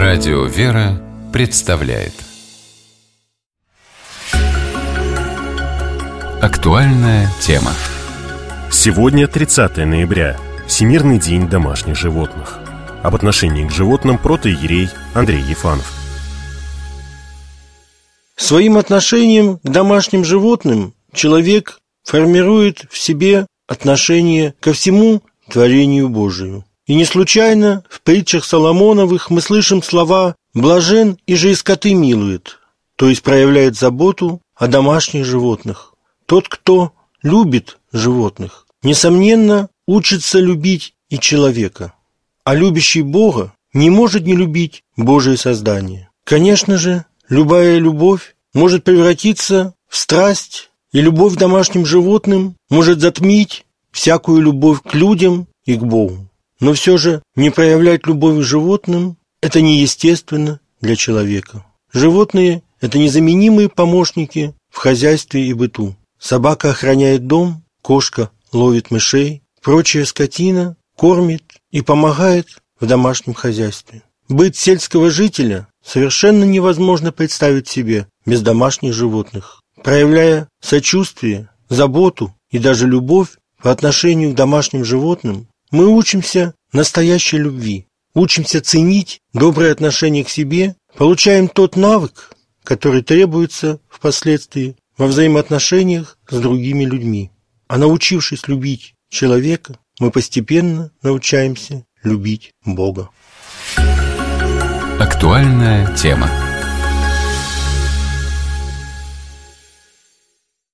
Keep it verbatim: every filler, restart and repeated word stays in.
Радио «Вера» представляет актуальная тема. Сегодня тридцатое ноября, Всемирный день домашних животных. Об отношении к животным протоиерей Андрей Ефанов. Своим отношением к домашним животным человек формирует в себе отношение ко всему творению Божию. И не случайно в притчах Соломоновых мы слышим слова «блажен, иже и скоты милует», то есть проявляет заботу о домашних животных. Тот, кто любит животных, несомненно, учится любить и человека. А любящий Бога не может не любить Божие создание. Конечно же, любая любовь может превратиться в страсть, и любовь к домашним животным может затмить всякую любовь к людям и к Богу. Но все же не проявлять любовь к животным – это неестественно для человека. Животные – это незаменимые помощники в хозяйстве и быту. Собака охраняет дом, кошка ловит мышей, прочая скотина кормит и помогает в домашнем хозяйстве. Быт сельского жителя совершенно невозможно представить себе без домашних животных. Проявляя сочувствие, заботу и даже любовь по отношению к домашним животным, мы учимся настоящей любви, учимся ценить доброе отношение к себе, получаем тот навык, который требуется впоследствии во взаимоотношениях с другими людьми. А научившись любить человека, мы постепенно научаемся любить Бога. Актуальная тема.